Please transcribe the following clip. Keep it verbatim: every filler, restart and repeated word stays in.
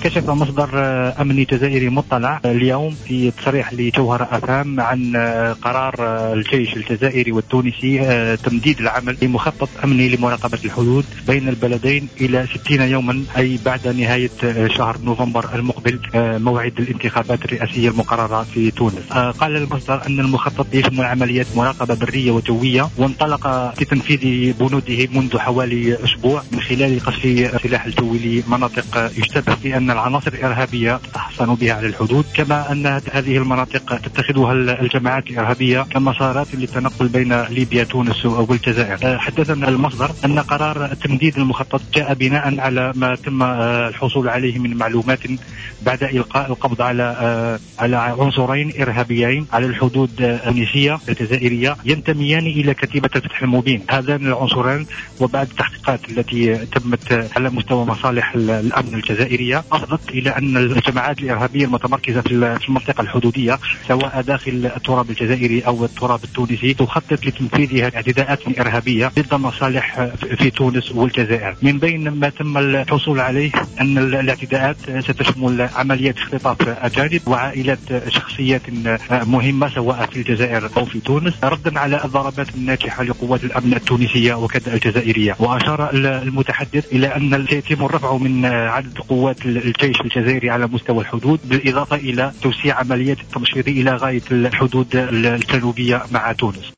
كشف مصدر أمني جزائري مطلع اليوم في تصريح لجوهرة أفام عن قرار الجيش الجزائري والتونسي تمديد العمل بمخطط أمني لمراقبة الحدود بين البلدين إلى ستين يوما، أي بعد نهاية شهر نوفمبر المقبل، موعد الانتخابات الرئاسية المقررة في تونس. قال المصدر أن المخطط يشمل عمليات مراقبة برية وجوية، وانطلق في تنفيذ بنوده منذ حوالي أسبوع من خلال قصف السلاح الجوي لمناطق يشتبه في أن العناصر الإرهابية تتحصن بها على الحدود، كما أن هذه المناطق تتخذها الجماعات الإرهابية كمسارات للتنقل بين ليبيا تونس والجزائر. حدثنا المصدر أن قرار تمديد المخطط جاء بناء على ما تم الحصول عليه من معلومات بعد إلقاء القبض على على عنصرين إرهابيين على الحدود التونسية الجزائرية ينتميان إلى كتيبة الفتح المبين. هذان العنصران وبعد التحقيقات التي تمت على مستوى مصالح الأمن الجزائرية أفضت إلى أن الجماعات الإرهابية المتمركزة في المنطقة الحدودية سواء داخل التراب الجزائري أو التراب التونسي تخطط لتنفيذها اعتداءات إرهابية ضد مصالح في تونس والجزائر. من بين ما تم الحصول عليه أن الاعتداءات ستشمل عمليات اختطاف أجانب وعائلات شخصيات مهمة سواء في الجزائر أو في تونس، ردا على الضربات الناجحة لقوات الأمن التونسية وكذا الجزائرية. وأشار المتحدث إلى أن سيتم الرفع من عدد قوات الجيش الجزائري على مستوى الحدود، بالإضافة إلى توسيع عمليات التمشيط إلى غاية الحدود الجنوبية مع تونس.